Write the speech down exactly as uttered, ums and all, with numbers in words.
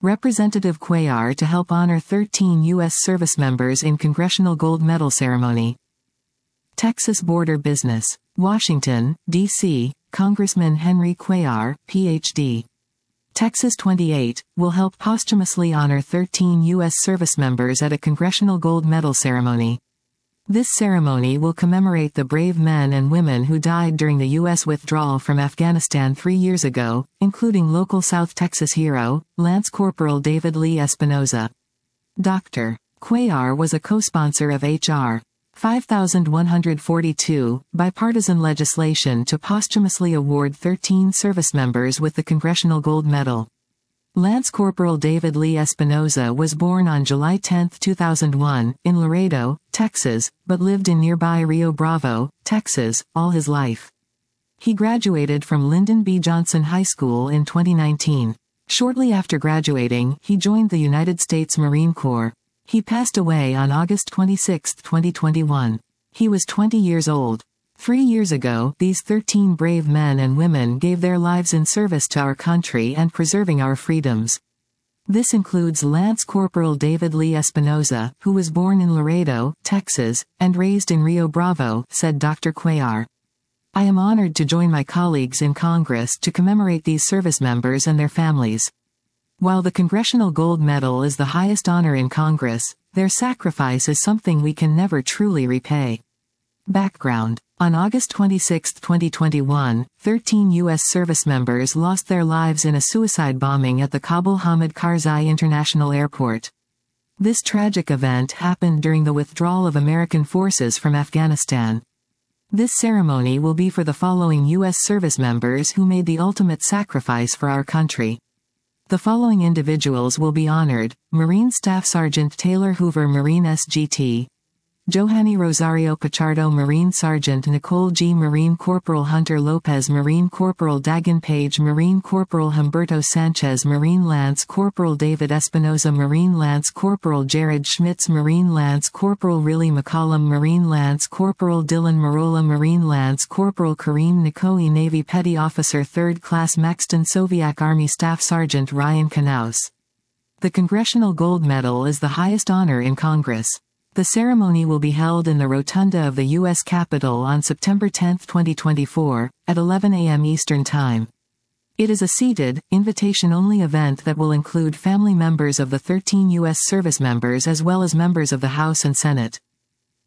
Representative Cuellar to help honor thirteen U S service members in Congressional Gold Medal ceremony. Texas Border Business. Washington, D C, Congressman Henry Cuellar, P H D. Texas twenty-eight, will help posthumously honor thirteen U S service members at a Congressional Gold Medal ceremony. This ceremony will commemorate the brave men and women who died during the U S withdrawal from Afghanistan three years ago, including local South Texas hero, Lance Corporal David Lee Espinoza. Doctor Cuellar was a co-sponsor of H R five thousand one hundred forty-two, bipartisan legislation to posthumously award thirteen service members with the Congressional Gold Medal. Lance Corporal David Lee Espinoza was born on July tenth two thousand one, in Laredo, Texas, but lived in nearby Rio Bravo, Texas, all his life. He graduated from Lyndon B. Johnson High School in twenty nineteen. Shortly after graduating, he joined the United States Marine Corps. He passed away on August twenty-sixth twenty twenty-one. He was twenty years old. Three years ago, these thirteen brave men and women gave their lives in service to our country and preserving our freedoms. This includes Lance Corporal David Lee Espinoza, who was born in Laredo, Texas, and raised in Rio Bravo, said Doctor Cuellar. I am honored to join my colleagues in Congress to commemorate these service members and their families. While the Congressional Gold Medal is the highest honor in Congress, their sacrifice is something we can never truly repay. Background. On August twenty-sixth twenty twenty-one, thirteen U S service members lost their lives in a suicide bombing at the Kabul Hamid Karzai International Airport. This tragic event happened during the withdrawal of American forces from Afghanistan. This ceremony will be for the following U S service members who made the ultimate sacrifice for our country. The following individuals will be honored: Marine Staff Sergeant Taylor Hoover, Marine S G T; Johanny Rosario Pichardo, Marine Sergeant Nicole G. Marine Corporal Hunter Lopez, Marine Corporal Dagan Page, Marine Corporal Humberto Sanchez, Marine Lance Corporal David Espinoza, Marine Lance Corporal Jared Schmitz, Marine Lance Corporal Riley McCollum, Marine Lance Corporal Dylan Marola, Marine Lance Corporal Kareem Nikoi, Navy Petty Officer third Class Maxton Soviak, Army Staff Sergeant Ryan Knaus. The Congressional Gold Medal is the highest honor in Congress. The ceremony will be held in the Rotunda of the U S Capitol on September tenth twenty twenty-four, at eleven a m Eastern Time. It is a seated, invitation-only event that will include family members of the thirteen U S service members as well as members of the House and Senate.